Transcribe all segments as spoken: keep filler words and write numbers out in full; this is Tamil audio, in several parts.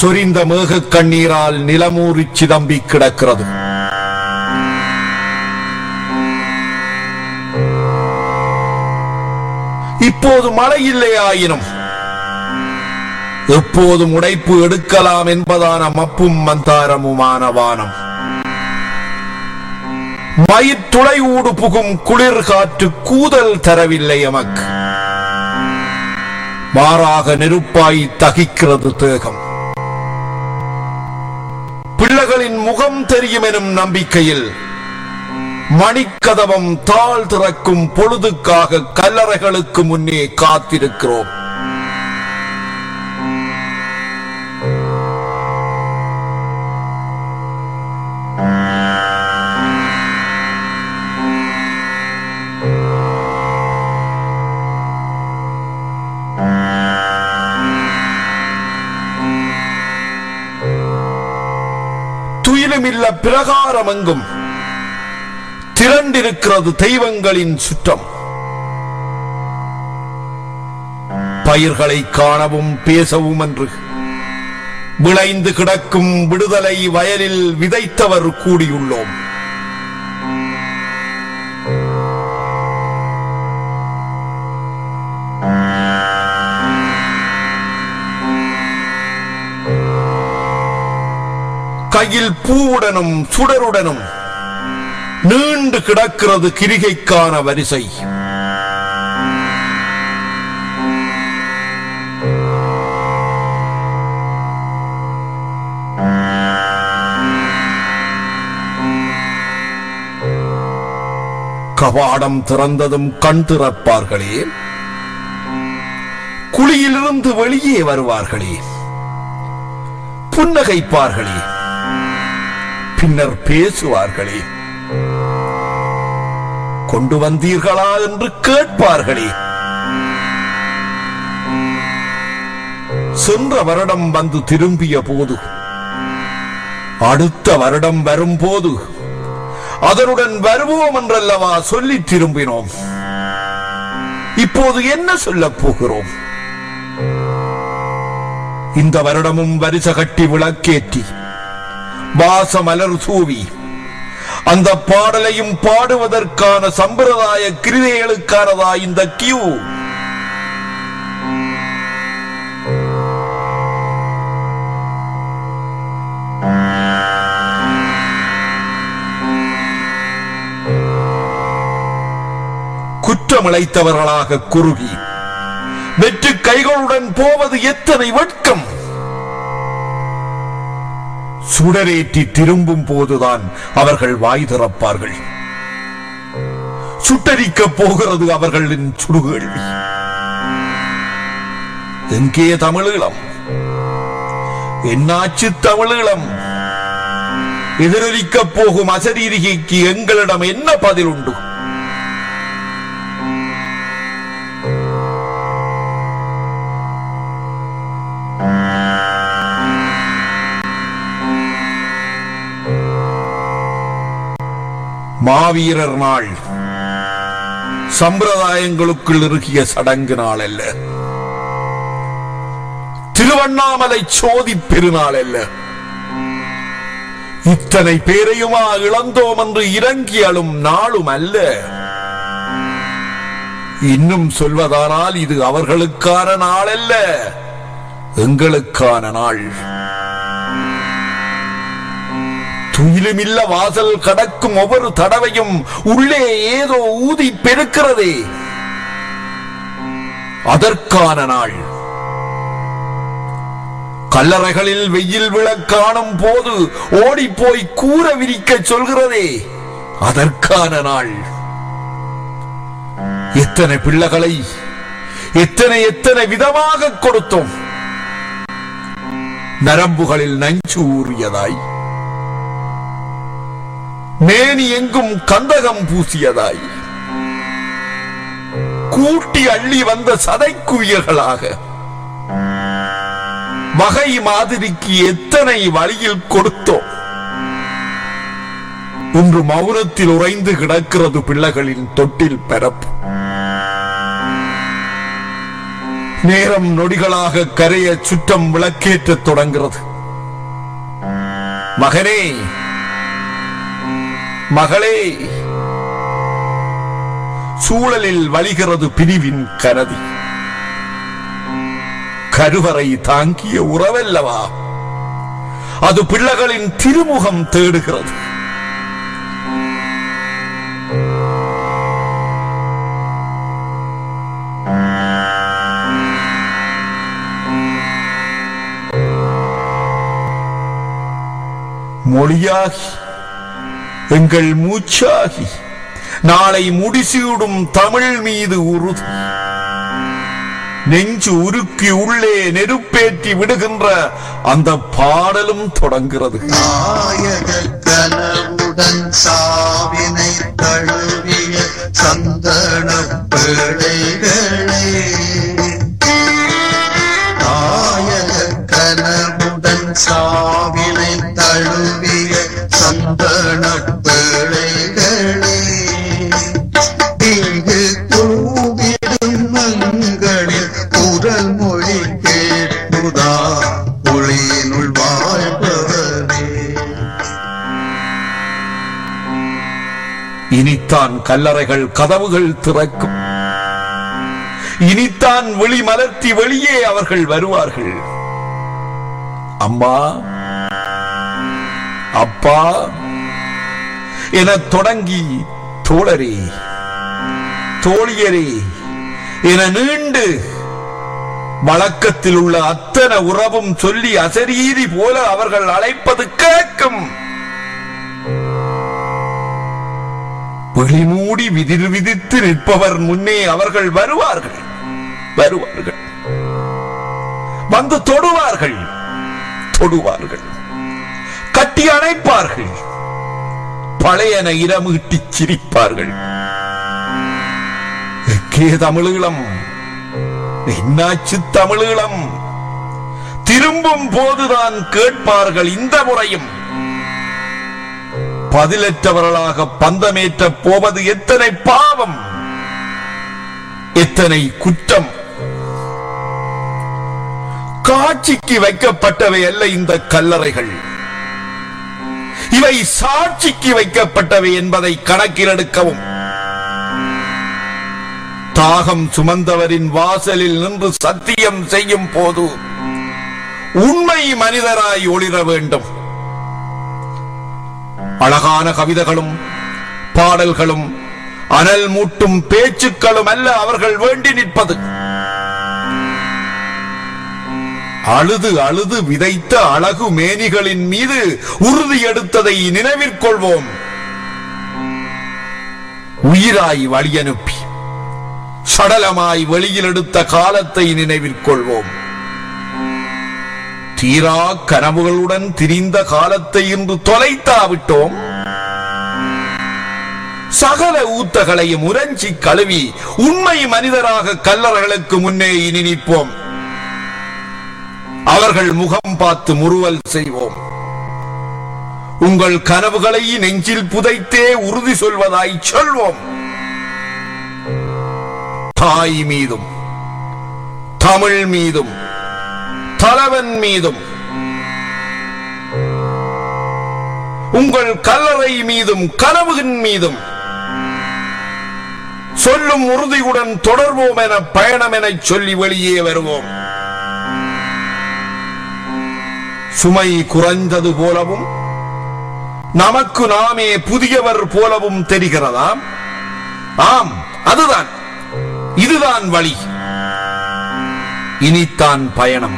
சொரிந்த மேக கண்ணீரால் நிலமூறி சிதம்பி கிடக்கிறது. இப்போது மழை இல்லையாயினும் எப்போதும் உடைப்பு எடுக்கலாம் என்பதான மப்பும் மந்தாரமுமான வானம், மயிர்துளை ஊடு புகும் குளிர் காற்று கூதல் தரவில்லை எமக்கு. மாறாக நெருப்பாய் தகிக்கிறது தேகம். பிள்ளைகளின் முகம் தெரியும் எனும் நம்பிக்கையில் மணிக்கதவம் தாழ் திறக்கும் பொழுதுக்காக கல்லறைகளுக்கு முன்னே காத்திருக்கிறோம். துயிலுமில்ல பிரகாரம் எங்கும் திரண்டிருக்கிறது தெய்வங்களின் சுற்றம். பயிர்களை காணவும் பேசவும் என்று விளைந்து கிடக்கும் விடுதலை வயலில் விதைத்தவர் கூடியுள்ளோம். கையில் பூவுடனும் சுடருடனும் நீண்டு கிடக்கிறது கிரிகைக்கான வரிசை. கவாடம் திறந்ததும் கண் திறப்பார்களே, குழியிலிருந்து வெளியே வருவார்களே, புன்னகைப்பார்களே, பின்னர் பேசுவார்களே, கொண்டு வந்தீர்களா என்று கேட்பார்களே. சென்ற வருடம் வந்து திரும்பிய போது, அடுத்த வருடம் வரும்போது அதனுடன் வருவோம் என்றல்லவா சொல்லி திரும்பினோம். இப்போது என்ன சொல்லப் போகிறோம்? இந்த வருடமும் வரிசை கட்டி விளக்கேற்றி வாச மலர் சூவி அந்த பாடலையும் பாடுவதற்கான சம்பிரதாய கிரியைகளுக்கானதா இந்த கியூ? குற்றமிழைத்தவர்களாக குறுகி வெற்று கைகளுடன் போவது எத்தனை வெட்கம்! சுடரேற்றி திரும்பும் போதுதான் அவர்கள் வாய் திறப்பார்கள். சுட்டரிக்கப் போகிறது அவர்களின் சுடுகேள்வி. எங்கே தமிழீழம்? என்னாச்சு தமிழீழம்? எதிரொலிக்கப் போகும் அசரீரிகைக்கு எங்களிடம் என்ன பதில் உண்டு? மாவீரர் நாள் சம்பிரதாயங்களுக்குள் இறுகிய சடங்கு நாள் அல்ல. திருவண்ணாமலை சோதி பெருநாள் அல்ல. இத்தனை பேரையுமா இழந்தோம் என்று இறங்கி அழும் நாளும் அல்ல. இன்னும் சொல்வதானால் இது அவர்களுக்கான நாள் அல்ல, எங்களுக்கான நாள். துயிலுமில்ல வாசல் கடக்கும் ஒவ்வொரு தடவையும் உள்ளே ஏதோ ஊதி பெருக்கிறதே, அதற்கான நாள். கல்லறைகளில் வெயில் விழ காணும் போது ஓடி போய் கூற விரிக்க சொல்கிறதே, அதற்கான நாள். எத்தனை பிள்ளைகளை எத்தனை எத்தனை விதமாக கொடுத்தோம். நரம்புகளில் நஞ்சு ஊறியதாய், மேனி எங்கும் கந்தகம் பூசியதாய், கூட்டி அள்ளி வந்த சதைக்குவியர்களாக வகை மாதிரிக்கு எத்தனை வழியில் கொடுத்தோம். இன்று மௌனத்தில் உறைந்து கிடக்கிறது பிள்ளைகளின் தொட்டில் பரப்பு. நேரம் நொடிகளாக கரைய சுற்றம் விளக்கேற்றத் தொடங்கிறது. மகனே, மகளே, சூழலில் வழிகிறது பிரிவின் கனதி. கருவறை தாங்கிய உறவல்லவா அது பிள்ளைகளின் திருமுகம் தேடுகிறது. மொழியாகி எங்கள் மூச்சாகி நாளை முடிசூடும் தமிழ் மீது உறுதி. நெஞ்சு உருக்கி உள்ளே நெருப்பேற்றி விடுகின்ற அந்த பாடலும் தொடங்குகிறது. கனவுடன் சாவினை தழுவிய சந்தன பிள்ளைகளே, நாயக கனவுடன் சாவினை தழுவிய சந்தன பிள்ளைகளே, இங்கு கூவிடும் மங்களில் குரல் மொழி கேட்புதா ஒளியினுள் வாழ்பவரே. இனித்தான் கல்லறைகள் கதவுகள் திறக்கும். இனித்தான் வெளி மலர்த்தி வெளியே அவர்கள் வருவார்கள். அம்மா, அப்பா என தொடங்கி தோழரே, தோழியரே என நீண்டு வழக்கத்தில் உள்ள அத்தனை உறவும் சொல்லி அசரீரி போல அவர்கள் அழைப்பது கேட்கும். வெளிமூடி விதிர் விதித்து நிற்பவர் முன்னே அவர்கள் வருவார்கள் வருவார்கள் வந்து தொடுவார்கள் தொடுவார்கள் கட்டி அணைப்பார்கள். பழையன இரமீட்டி சிரிப்பார்கள். எக்கே தமிழீழம், என்னாச்சு தமிழீழம்? திரும்பும் போதுதான் கேட்பார்கள். இந்த முறையும் பதிலற்றவர்களாக பந்தமேற்ற போவது எத்தனை பாவம், எத்தனை குற்றம். காட்சிக்கு வைக்கப்பட்டவை அல்ல இந்த கல்லறைகள், இவை சாட்சிக்கு வைக்கப்பட்டவை என்பதை கணக்கில் எடுக்கவும். தாகம் சுமந்தவரின் வாசலில் நின்று சத்தியம் செய்யும் போது உண்மை மனிதராய் ஒளிர வேண்டும். அழகான கவிதைகளும் பாடல்களும் அனல் மூட்டும் பேச்சுக்களும் அல்ல அவர்கள் வேண்டி நிற்பது. அழுது அழுது விதைத்த அழகு மேனிகளின் மீது உறுதி எடுத்ததை நினைவிற்கொள்வோம். உயிராய் வழியனுப்பி சடலமாய் வெளியில் எடுத்த காலத்தை நினைவிற்கொள்வோம். தீரா கனவுகளுடன் திரிந்த காலத்தை இன்று தொலைத்தாவிட்டோம். சகல ஊத்தகளையும் உறைஞ்சி கழுவி உண்மை மனிதராக கல்லறைகளுக்கு முன்னே இனி நிற்போம். அவர்கள் முகம் பார்த்து முறுவல் செய்வோம். உங்கள் கனவுகளை நெஞ்சில் புதைத்தே உறுதி சொல்வதாய் சொல்வோம். தாய் மீதும் தமிழ் மீதும் தலைவன் மீதும் உங்கள் கல்லறை மீதும் கனவுகின் மீதும் சொல்லும் உறுதியுடன் தொடர்வோம் என பயணம் என சொல்லி வெளியே வருவோம். சுமை குறைந்தது போலவும் நமக்கு நாமே புதியவர் போலவும் தெரிகிறதா? ஆம், அதுதான், இதுதான் வழி. இனித்தான் பயணம்,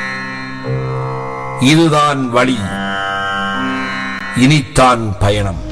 இதுதான் வழி, இனித்தான் பயணம்.